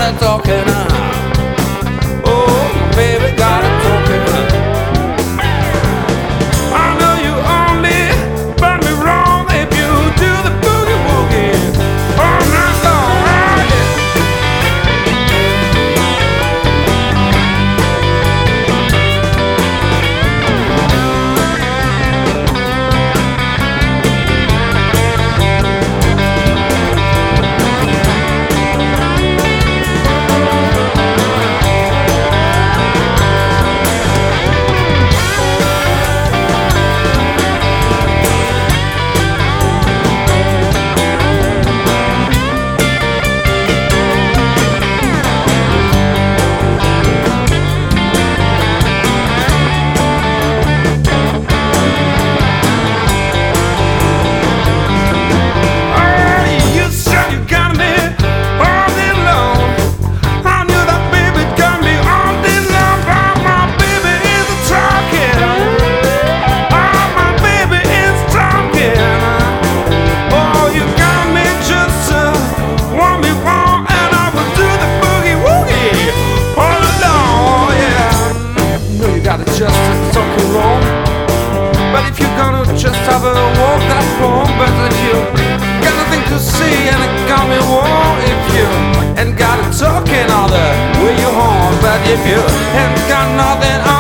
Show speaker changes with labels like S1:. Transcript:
S1: it talking. Oh, baby got it talking. I know you only find me wrong if you do the boogie woogie all night long. Just talking wrong, but if you're gonna just have a walk, that's wrong. But if you got nothing to see and it got me wrong, if you ain't got a talking all the way you home, but if you ain't got nothing on